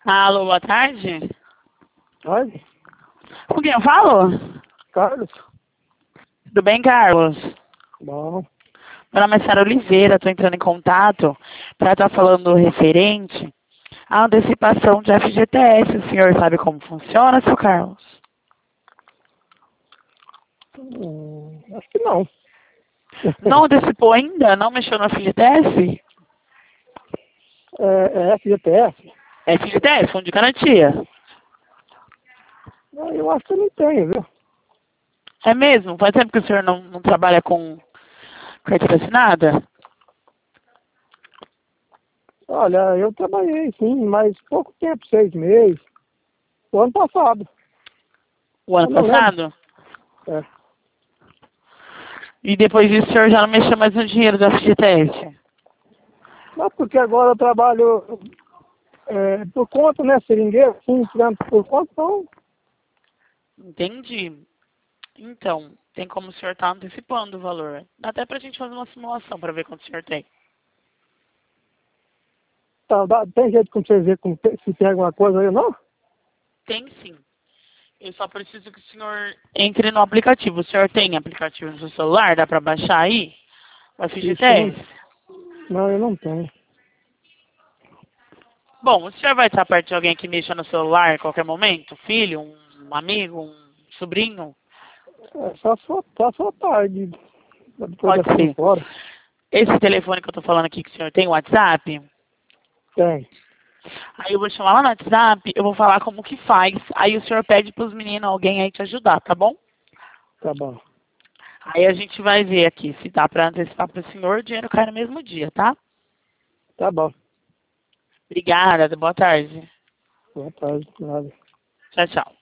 Alô, boa tarde. Oi, Com quem eu falo? Carlos. Tudo bem, Carlos? Bom, Meu nome é Sara Oliveira, estou entrando em contato para estar falando referente à antecipação de FGTS. O senhor sabe como funciona, seu Carlos? acho que não. Não antecipou ainda? Não mexeu no FGTS? É FGTS? FGTS, Fundo de Garantia. Eu acho que eu não tenho, viu? É mesmo? Faz tempo que o senhor não trabalha com carteira assinada? Olha, eu trabalhei sim, mas pouco tempo, 6 meses. O ano passado. O ano Eu não lembro. passado? É. E depois disso o senhor já não mexeu mais no dinheiro do FGTS? Mas porque agora eu trabalho por conta, né, seringueiro, sim, tirando por conta, então, Entendi. Então, tem como o senhor estar antecipando o valor. Dá até pra gente fazer uma simulação para ver quanto o senhor tem. tem jeito como você ver se tem alguma coisa aí ou não? Tem sim. Eu só preciso que o senhor entre no aplicativo. O senhor tem aplicativo no seu celular? Dá para baixar aí? O Isso, eu não, FGTS? não, eu não tenho. Bom, o senhor vai estar perto de alguém que mexa no celular em qualquer momento? Filho, um amigo, um sobrinho? Só tarde, depois Pode das 5 ser. horas. Esse telefone que eu tô falando aqui que o senhor tem, o WhatsApp? Tem, Aí eu vou chamar lá no WhatsApp, eu vou falar como que faz. Aí o senhor pede pros meninos, alguém aí te ajudar, tá bom? tá bom. Aí a gente vai ver aqui se dá para antecipar para o senhor, o dinheiro cai no mesmo dia, tá? Tá bom. Obrigada, boa tarde. Boa tarde, nada. Tchau, tchau.